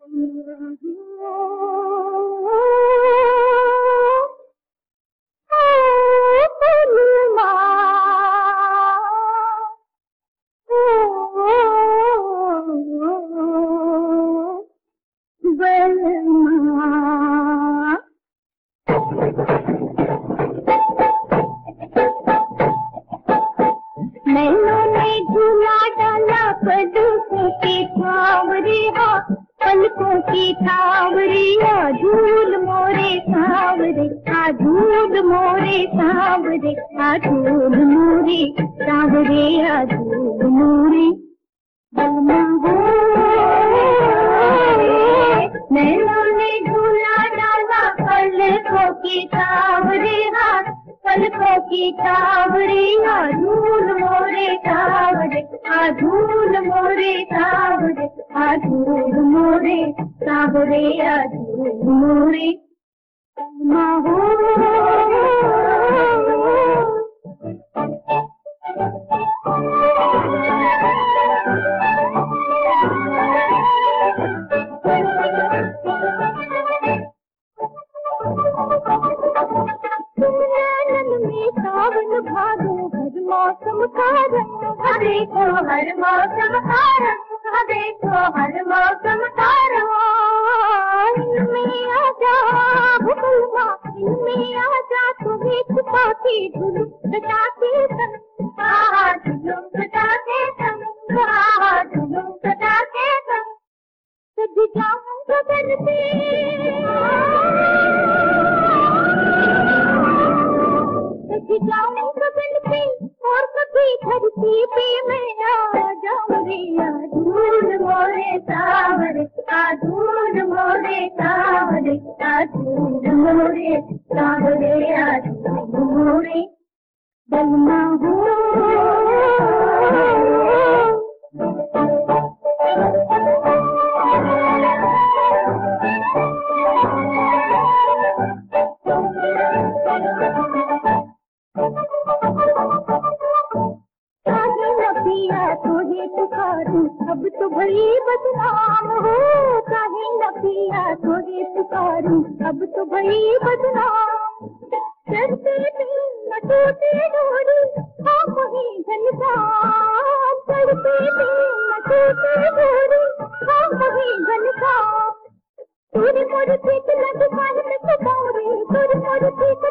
मैनों ने झूला डाला पलकों की छावरिया, पलकों की छावरिया, झूल मोरे सांवरे, आ झूल मोरे सांवरे, आ झूल मोरे सांवरे, आ झूल मोरे बलमा हो। मैनों ने झूला डाला पलकों की छावरिया, पलकों की छावरिया, झूल मोरे सांवरे, आ झूल मोरे सांवरे, आ झूल मोरे सांवरे, आ झूल मोरे बलमा हो। सावन भादो हर मौसम का रंग, देखो हर मौसम का रंग, देखो हर मौसम का रंग। इनमें आजा भुलमा, इनमें आजा तुम्हें छुपा के झुलूं सजाते संग, झुलूं सजाते संग, झुलूं सजाते संग। सज जाऊं गगन पे, सज जाऊं गगन पे और कभी धरती पे मैं आ जाऊं रे, आ झूल मोरे सांवरे, आ झूल मोरे सांवरे, आ झूल मोरे सांवरे, आ झूल मोरे बलमा हो। तुझे पुकारूं अब तो भई बदनाम हो, काहे न पिया तुझे पुकारूं अब तो भई बदनाम। चढ़ते दिल न टूटे डोरी, हम ही घनश्याम, चढ़ते दिल न टूटे डोरी, हम ही घनश्याम। तुझे मोर पीठ लग काहे न छुपाऊं रे, तुझे मोर पीठ